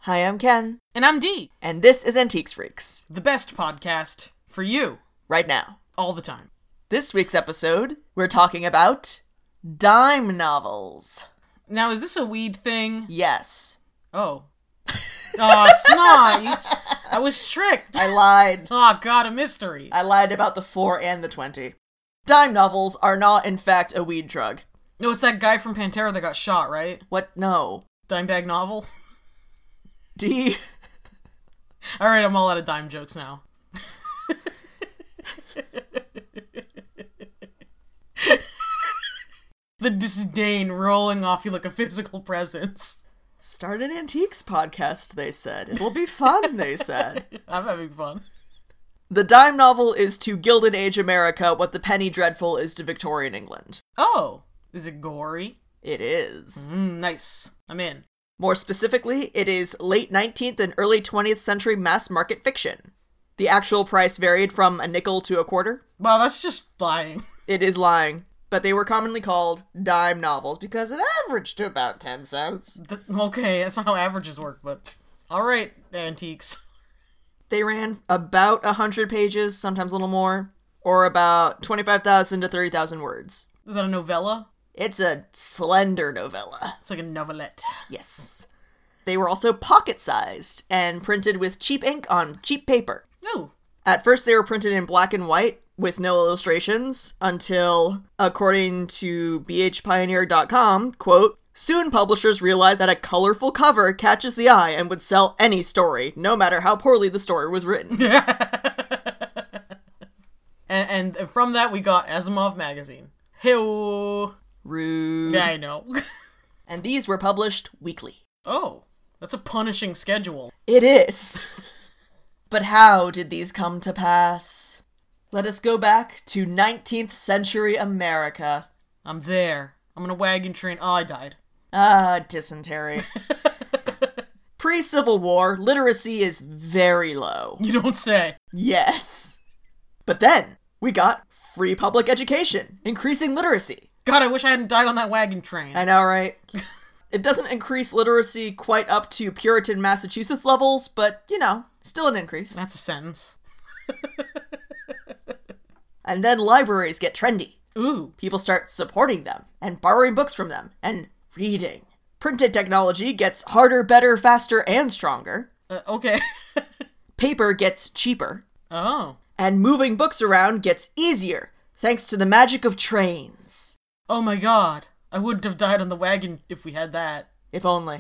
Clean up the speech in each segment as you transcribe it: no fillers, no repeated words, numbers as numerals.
Hi, I'm Ken. And I'm Dee. And this is Antiques Freaks. The best podcast for you. Right now. All the time. This week's episode, we're talking about dime novels. Now, is this a weed thing? Yes. Oh. Oh, it's not. I was tricked. I lied. Oh, God, a mystery. I lied about the 4 and the 20. Dime novels are not, in fact, a weed drug. No, it's that guy from Pantera that got shot, right? What? No. Dimebag novel? D. Alright, I'm all out of dime jokes now. The disdain rolling off you like a physical presence. Start an antiques podcast, they said. It'll be fun, they said. I'm having fun. The dime novel is to Gilded Age America what the penny dreadful is to Victorian England. Oh, is it gory? It is. Nice. I'm in. More specifically, it is late 19th and early 20th century mass market fiction. The actual price varied from a nickel to a quarter. Wow, that's just lying. It is lying, but they were commonly called dime novels because it averaged to about 10 cents. Okay, that's not how averages work, but alright, antiques. They ran about 100 pages, sometimes a little more, or about 25,000 to 30,000 words. Is that a novella? It's a slender novella. It's like a novelette. Yes. They were also pocket-sized and printed with cheap ink on cheap paper. Ooh. At first, they were printed in black and white with no illustrations until, according to bhpioneer.com, quote, soon publishers realized that a colorful cover catches the eye and would sell any story, no matter how poorly the story was written. and from that, we got Asimov magazine. Hey-oh. Rude. Yeah, I know. And these were published weekly. Oh, that's a punishing schedule. It is. But how did these come to pass? Let us go back to 19th century America. I'm there. I'm in a wagon train. Oh, I died. Ah, dysentery. Pre-Civil War, literacy is very low. You don't say. Yes. But then, we got free public education, increasing literacy. God, I wish I hadn't died on that wagon train. I know, right? It doesn't increase literacy quite up to Puritan Massachusetts levels, but, you know, still an increase. That's a sentence. And then libraries get trendy. Ooh. People start supporting them, and borrowing books from them, and reading. Printed technology gets harder, better, faster, and stronger. Okay. Paper gets cheaper. Oh. And moving books around gets easier, thanks to the magic of trains. Oh my god. I wouldn't have died on the wagon if we had that. If only.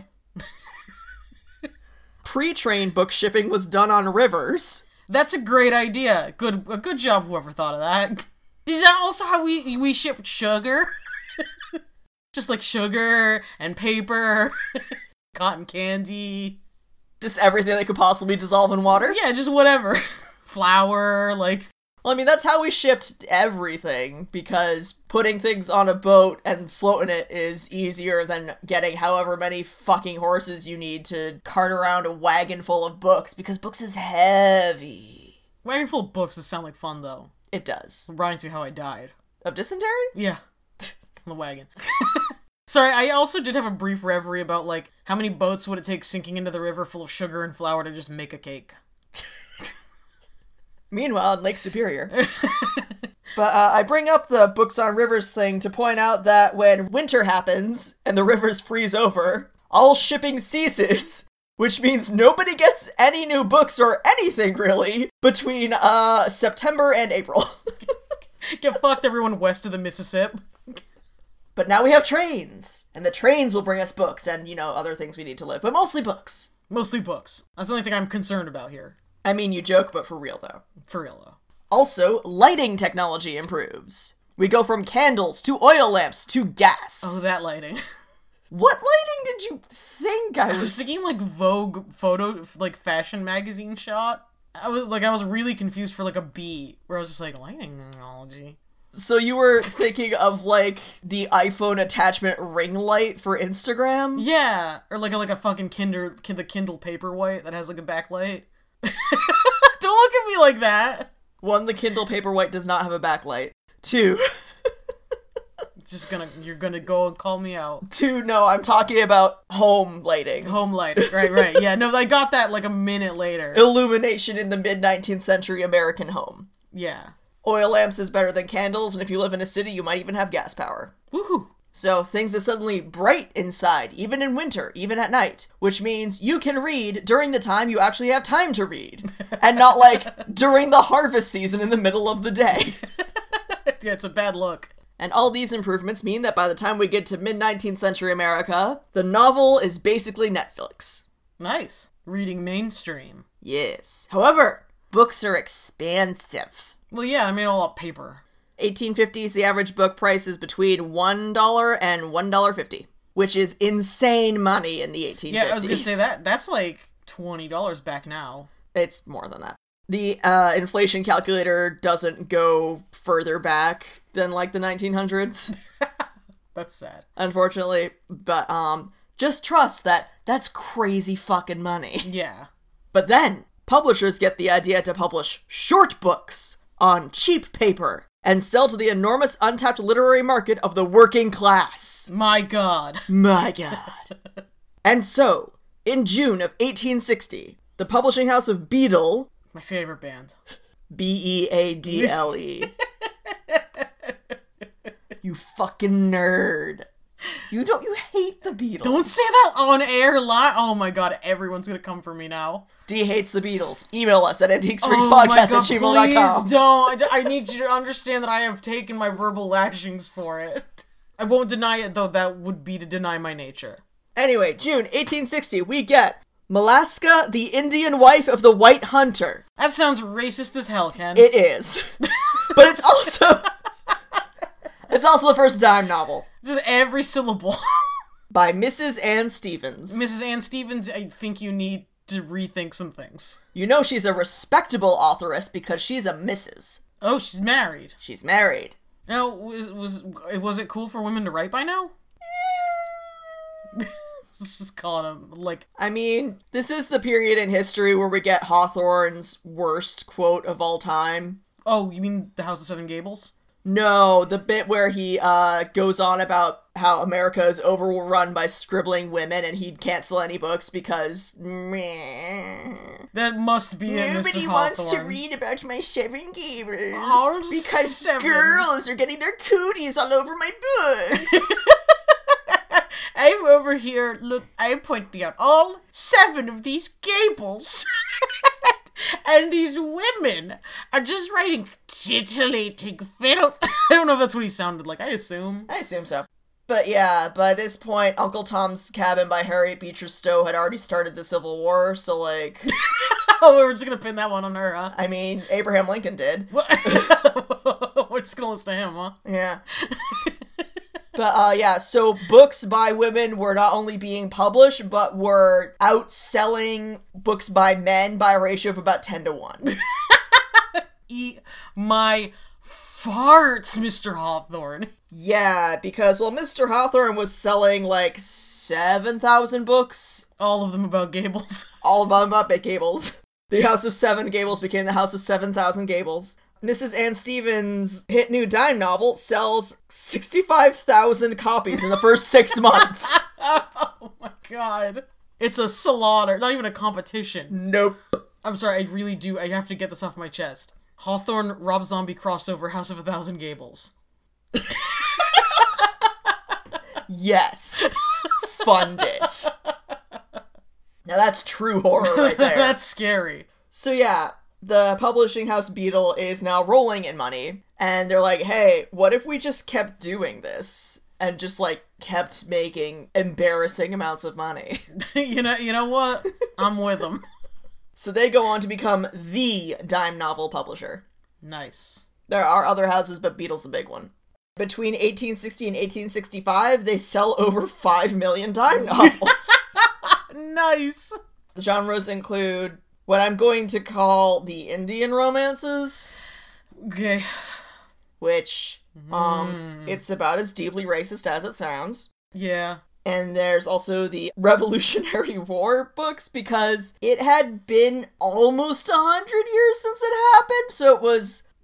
Pre-train book shipping was done on rivers. That's a great idea. A good job, whoever thought of that. Is that also how we ship sugar? Just like sugar and paper, cotton candy. Just everything that could possibly dissolve in water? Yeah, just whatever. Flour, like... Well, I mean, that's how we shipped everything, because putting things on a boat and floating it is easier than getting however many fucking horses you need to cart around a wagon full of books, because books is heavy. Wagon full of books does sound like fun, though. It does. Reminds me how I died. Of dysentery? Yeah. On the wagon. Sorry, I also did have a brief reverie about, like, how many boats would it take sinking into the river full of sugar and flour to just make a cake? Meanwhile, in Lake Superior. But I bring up the books on rivers thing to point out that when winter happens and the rivers freeze over, all shipping ceases, which means nobody gets any new books or anything, really, between September and April. Get fucked, everyone west of the Mississippi. But now we have trains, and the trains will bring us books and, you know, other things we need to live, but mostly books. Mostly books. That's the only thing I'm concerned about here. I mean, you joke, but for real, though. For real, though. Also, lighting technology improves. We go from candles to oil lamps to gas. Oh, that lighting. What lighting did you think I was thinking, like, Vogue photo, like, fashion magazine shot. I was really confused for, like, a bee, where I was just like, lighting technology. So you were thinking of, like, the iPhone attachment ring light for Instagram? Yeah, or like a fucking the Kindle Paperwhite that has, like, a backlight. Don't look at me like that. 1, the Kindle Paperwhite does not have a backlight. 2, You're gonna go and call me out. 2, no, I'm talking about home lighting. Home lighting, right. Yeah, no, I got that like a minute later. Illumination in the mid-19th century American home. Yeah. Oil lamps is better than candles, and if you live in a city, you might even have gas power. Woohoo. So things are suddenly bright inside, even in winter, even at night, which means you can read during the time you actually have time to read, and not like during the harvest season in the middle of the day. Yeah, it's a bad look. And all these improvements mean that by the time we get to mid-19th century America, the novel is basically Netflix. Nice. Reading mainstream. Yes. However, books are expensive. Well, yeah, I mean, all up paper. 1850s, the average book price is between $1 and $1.50, which is insane money in the 1850s. Yeah, I was gonna say that's like $20 back now. It's more than that. The inflation calculator doesn't go further back than like the 1900s. That's sad. Unfortunately, but just trust that that's crazy fucking money. Yeah. But then, publishers get the idea to publish short books on cheap paper and sell to the enormous untapped literary market of the working class. My God. My God. And so, in June of 1860, the publishing house of Beadle... My favorite band. Beadle. You fucking nerd. You hate the Beatles. Don't say that on air live. Oh my God, everyone's gonna come for me now. D hates the Beatles. Email us at antiquesfreakspodcast@gmail.com. Please don't. I need you to understand that I have taken my verbal lashings for it. I won't deny it, though. That would be to deny my nature. Anyway, June 1860, we get Melaska, the Indian wife of the White Hunter. That sounds racist as hell, Ken. It is. But it's also... It's also the first dime novel. This is every syllable. By Mrs. Anne Stevens. Mrs. Anne Stevens, I think you need to rethink some things. You know she's a respectable authoress because she's a Mrs. Oh, she's married. She's married. Now, was it cool for women to write by now? This is calling them, like... I mean, this is the period in history where we get Hawthorne's worst quote of all time. Oh, you mean The House of Seven Gables? No, the bit where he goes on about how America is overrun by scribbling women and he'd cancel any books because... That must be it, Mr. Nobody Hawthorne. wants to read about my Seven Gables All because seven. girls are getting their cooties all over my books. I'm over here, look, I'm pointing out all 7 of these gables. And these women are just writing titillating fiddle. I don't know if that's what he sounded like. I assume so. But yeah, by this point, Uncle Tom's Cabin by Harriet Beecher Stowe had already started the Civil War, so like... Oh, we're just gonna pin that one on her, huh? I mean, Abraham Lincoln did. We're just gonna listen to him, huh? Yeah. But, yeah, so books by women were not only being published, but were outselling books by men by a ratio of about 10 to 1. Eat my farts, Mr. Hawthorne. Yeah, because, well, Mr. Hawthorne was selling, like, 7,000 books. All of them about Gables. All of them about Gables. The House of Seven Gables became the House of 7,000 Gables. Mrs. Anne Stevens' hit new dime novel sells 65,000 copies in the first 6 months. Oh my God. It's a slaughter, not even a competition. Nope. I'm sorry, I really do. I have to get this off my chest. Hawthorne, Rob Zombie crossover, House of 1,000 Gables. Yes. Fund it. Now that's true horror right there. That's scary. So yeah, the publishing house Beadle is now rolling in money, and they're like, hey, what if we just kept doing this? And just, like, kept making embarrassing amounts of money. You know what? I'm with them. So they go on to become the dime novel publisher. Nice. There are other houses, but Beadle's the big one. Between 1860 and 1865, they sell over 5 million dime novels. Nice. The genres include what I'm going to call the Indian romances. Okay. Which, it's about as deeply racist as it sounds. Yeah. And there's also the Revolutionary War books, because it had been almost 100 years since it happened, so it was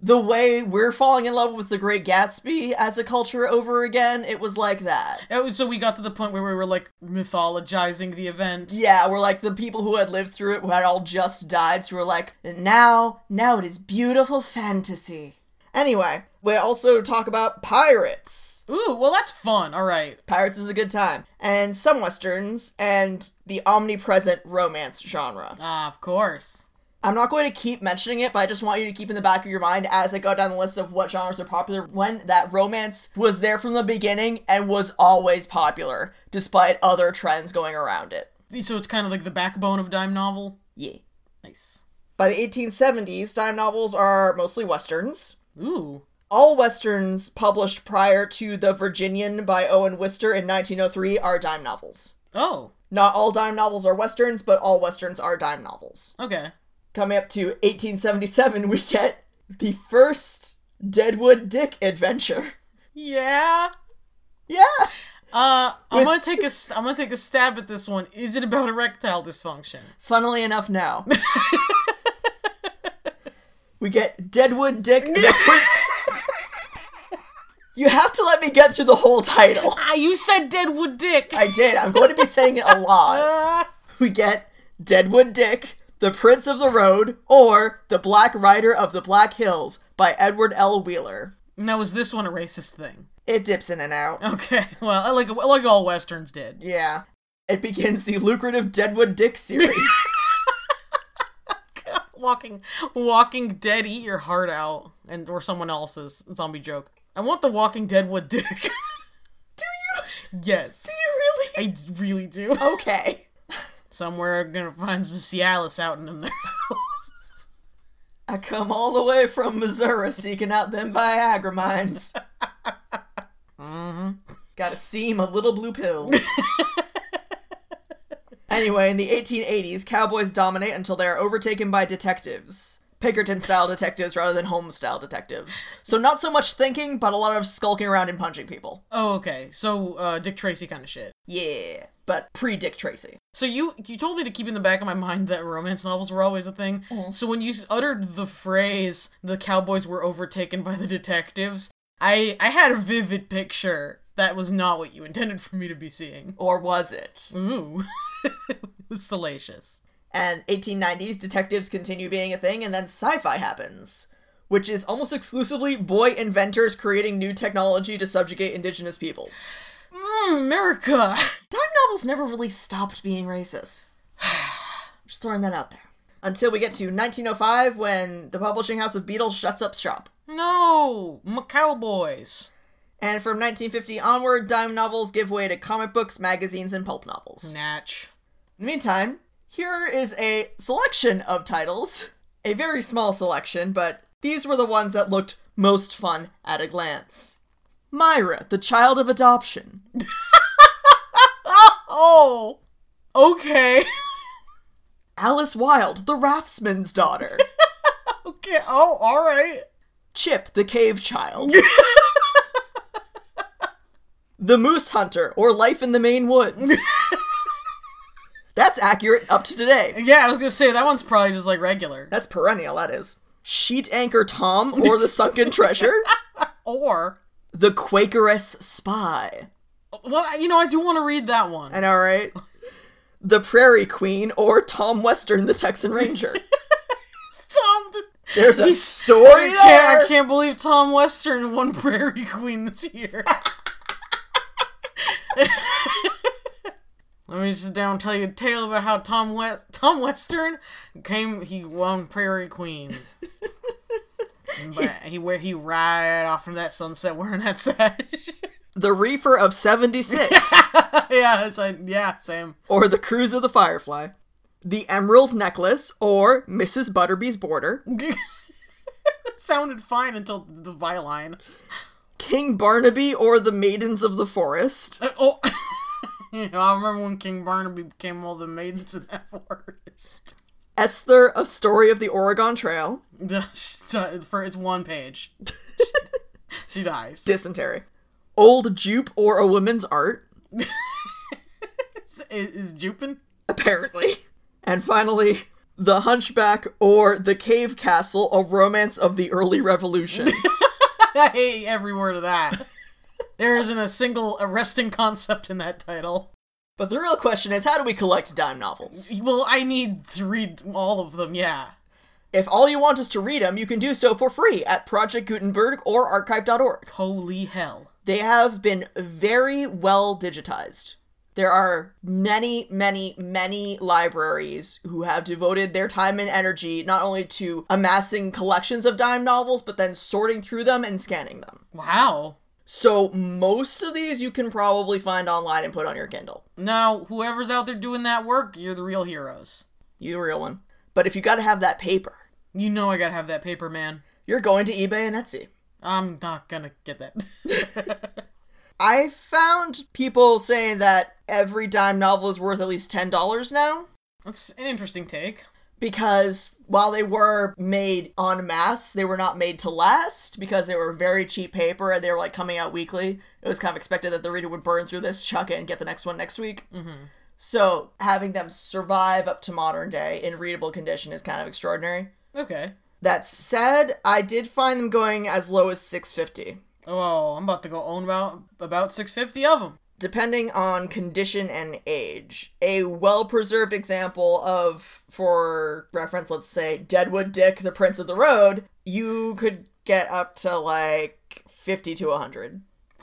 the way we're falling in love with The Great Gatsby as a culture over again, it was like that. So we got to the point where we were, like, mythologizing the event. Yeah, we're like the people who had lived through it, who had all just died, so we're like, now it is beautiful fantasy. Anyway, we also talk about pirates. Ooh, well, that's fun. All right. Pirates is a good time. And some westerns, and the omnipresent romance genre. Ah, of course. I'm not going to keep mentioning it, but I just want you to keep in the back of your mind as I go down the list of what genres are popular, when that romance was there from the beginning and was always popular, despite other trends going around it. So it's kind of like the backbone of dime novel? Yeah. Nice. By the 1870s, dime novels are mostly westerns. Ooh. All westerns published prior to The Virginian by Owen Wister in 1903 are dime novels. Oh. Not all dime novels are westerns, but all westerns are dime novels. Okay. Coming up to 1877, we get the first Deadwood Dick adventure. Yeah. Yeah. I'm gonna take a stab at this one. Is it about erectile dysfunction? Funnily enough, no. We get Deadwood Dick the Prince. You have to let me get through the whole title. You said Deadwood Dick. I did. I'm going to be saying it a lot. We get Deadwood Dick, the Prince of the Road, or The Black Rider of the Black Hills by Edward L. Wheeler. Now, is this one a racist thing? It dips in and out. Okay, well, like all westerns did. Yeah. It begins the lucrative Deadwood Dick series. Walking Dead, eat your heart out, or someone else's zombie joke. I want the Walking Deadwood Dick. Do you? Yes. Do you really? I really do. Okay. Somewhere I'm gonna find some Cialis out in them there. I come all the way from Missouri seeking out them Viagra mines. Mm-hmm. Gotta see my little blue pills. Anyway, in the 1880s, cowboys dominate until they are overtaken by detectives. Pinkerton-style detectives rather than Holmes-style detectives. So not so much thinking, but a lot of skulking around and punching people. Oh, okay. So, Dick Tracy kind of shit. Yeah, but pre-Dick Tracy. So you told me to keep in the back of my mind that romance novels were always a thing. Mm-hmm. So when you uttered the phrase, the cowboys were overtaken by the detectives, I had a vivid picture. That was not what you intended for me to be seeing. Or was it? Ooh. It was salacious. And 1890s, detectives continue being a thing, and then sci-fi happens. Which is almost exclusively boy inventors creating new technology to subjugate indigenous peoples. America! Dime novels never really stopped being racist. Just throwing that out there. Until we get to 1905, when the publishing house of Beatles shuts up shop. No! Cowboys! And from 1950 onward, dime novels give way to comic books, magazines, and pulp novels. Natch. In the meantime, here is a selection of titles. A very small selection, but these were the ones that looked most fun at a glance. Myra, the Child of Adoption. Oh! Okay. Alice Wilde, the Raftsman's Daughter. Okay, oh, alright. Chip, the Cave Child. The Moose Hunter, or Life in the Maine Woods. That's accurate up to today. Yeah, I was gonna say, that one's probably just, like, regular. That's perennial, that is. Sheet Anchor Tom, or The Sunken Treasure. Or... The Quakeress Spy. Well, I do want to read that one. I know, right? The Prairie Queen, or Tom Western, the Texan Ranger. There's a story there! I can't believe Tom Western won Prairie Queen this year. Let me sit down and tell you a tale about how Tom Western he won Prairie Queen. But he right off from that sunset wearing that sash. The Reefer of 76. Yeah, same. Or The Cruise of the Firefly. The Emerald Necklace, or Mrs. Butterby's Border. It sounded fine until the violin. King Barnaby, or The Maidens of the Forest. I remember when King Barnaby became all the maidens in that forest. Esther, A Story of the Oregon Trail. It's one page. She dies. Dysentery. Old Jupe, or A Woman's Art. Is Jupin? Apparently. And finally, The Hunchback, or The Cave Castle, A Romance of the Early Revolution. I hate every word of that. There isn't a single arresting concept in that title. But the real question is, how do we collect dime novels? Well, I need to read all of them, yeah. If all you want is to read them, you can do so for free at Project Gutenberg or archive.org. Holy hell. They have been very well digitized. There are many, many, many libraries who have devoted their time and energy not only to amassing collections of dime novels, but then sorting through them and scanning them. Wow. So most of these you can probably find online and put on your Kindle. Now, whoever's out there doing that work, you're the real heroes. You the real one. But if you gotta have that paper... You know I gotta have that paper, man. You're going to eBay and Etsy. I'm not gonna get that. I found people saying that every dime novel is worth at least $10 now. That's an interesting take. Because while they were made en masse, they were not made to last because they were very cheap paper and they were like coming out weekly. It was kind of expected that the reader would burn through this, chuck it, and get the next one next week. Mm-hmm. So having them survive up to modern day in readable condition is kind of extraordinary. Okay. That said, I did find them going as low as $6.50. Oh, I'm about to go own about 650 of them. Depending on condition and age. A well-preserved example of, for reference, let's say, Deadwood Dick, the Prince of the Road, you could get up to like 50 to 100.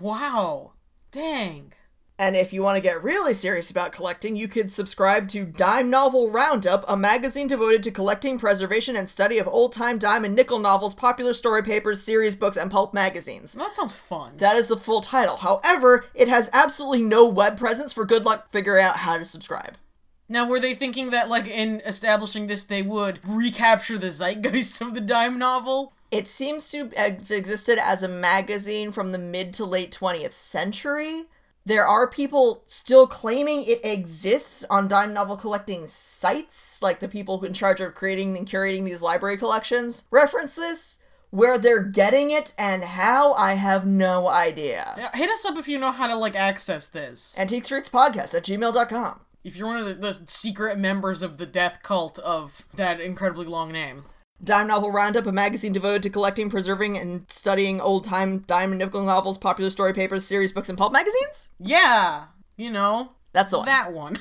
Wow. Dang. And if you want to get really serious about collecting, you could subscribe to Dime Novel Roundup, a magazine devoted to collecting, preservation, and study of old-time dime and nickel novels, popular story papers, series books, and pulp magazines. That sounds fun. That is the full title. However, it has absolutely no web presence for good luck figuring out how to subscribe. Now, were they thinking that, like, in establishing this, they would recapture the zeitgeist of the dime novel? It seems to have existed as a magazine from the mid to late 20th century. There are people still claiming it exists on dime novel collecting sites, like the people in charge of creating and curating these library collections reference this. Where they're getting it and how, I have no idea. Yeah, hit us up if you know how to, like, access this. AntiquesFreaksPodcast@gmail.com. If you're one of the secret members of the death cult of that incredibly long name. Dime Novel Roundup, a magazine devoted to collecting, preserving, and studying old-time dime and nickel novels, popular story papers, series books, and pulp magazines? Yeah, you know. That's the one. That one.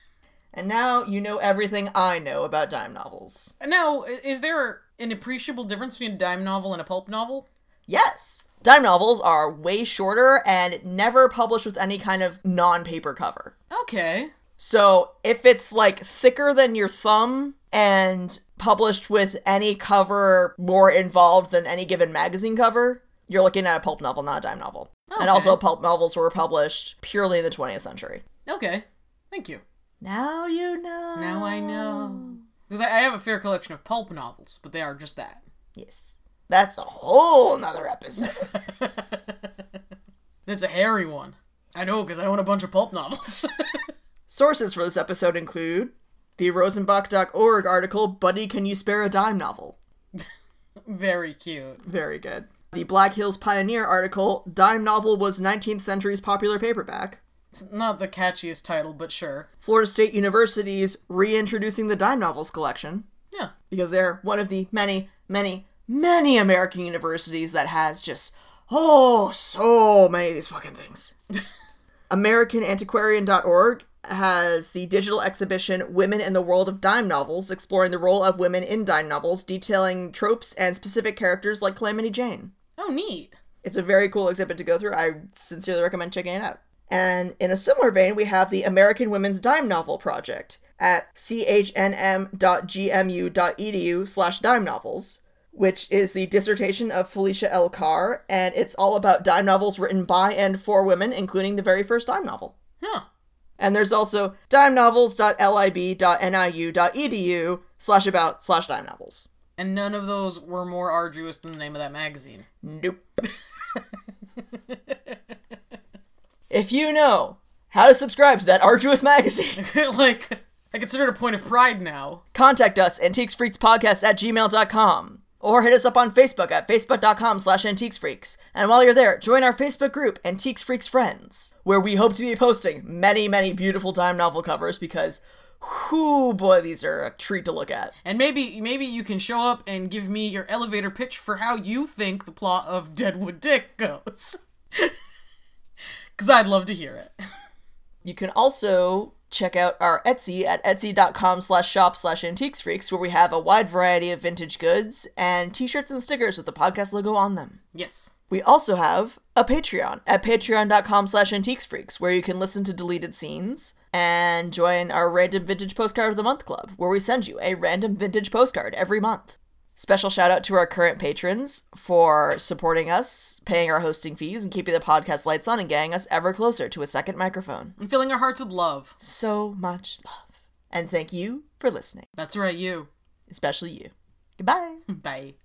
And now you know everything I know about dime novels. Now, is there an appreciable difference between a dime novel and a pulp novel? Yes! Dime novels are way shorter and never published with any kind of non-paper cover. Okay. So, if it's, like, thicker than your thumb and published with any cover more involved than any given magazine cover, you're looking at a pulp novel, not a dime novel. Okay. And also, pulp novels were published purely in the 20th century. Okay. Thank you. Now you know. Now I know. Because I have a fair collection of pulp novels, but they are just that. Yes. That's a whole nother episode. It's a hairy one. I know, because I own a bunch of pulp novels. Sources for this episode include the Rosenbach.org article, Buddy, Can You Spare a Dime Novel? Very cute. Very good. The Black Hills Pioneer article, Dime Novel Was 19th Century's Popular Paperback. It's not the catchiest title, but sure. Florida State University's Reintroducing the Dime Novels collection. Yeah. Because they're one of the many, many, many American universities that has just, so many of these fucking things. AmericanAntiquarian.org has the digital exhibition Women in the World of Dime Novels, exploring the role of women in dime novels, detailing tropes and specific characters like Calamity Jane. Oh, neat. It's a very cool exhibit to go through. I sincerely recommend checking it out. And in a similar vein, we have the American Women's Dime Novel Project at chnm.gmu.edu/dime novels, which is the dissertation of Felicia L. Carr, and it's all about dime novels written by and for women, including the very first dime novel. Huh. And there's also dimenovels.lib.niu.edu/about/dime novels. And none of those were more arduous than the name of that magazine. Nope. If you know how to subscribe to that arduous magazine, Like, I consider it a point of pride now. contact us, antiquesfreakspodcast@gmail.com. Or hit us up on Facebook at facebook.com/antiquesfreaks. And while you're there, join our Facebook group, Antiques Freaks Friends, where we hope to be posting many, many beautiful dime novel covers because whoo boy, these are a treat to look at. And maybe you can show up and give me your elevator pitch for how you think the plot of Deadwood Dick goes. Because I'd love to hear it. You can also check out our Etsy at etsy.com/shop/antiquesfreaks, where we have a wide variety of vintage goods and t-shirts and stickers with the podcast logo on them. Yes. We also have a Patreon at patreon.com/antiquesfreaks, where you can listen to deleted scenes and join our Random Vintage Postcard of the Month Club, where we send you a random vintage postcard every month. Special shout out to our current patrons for supporting us, paying our hosting fees, and keeping the podcast lights on and getting us ever closer to a second microphone. And filling our hearts with love. So much love. And thank you for listening. That's right, you. Especially you. Goodbye. Bye.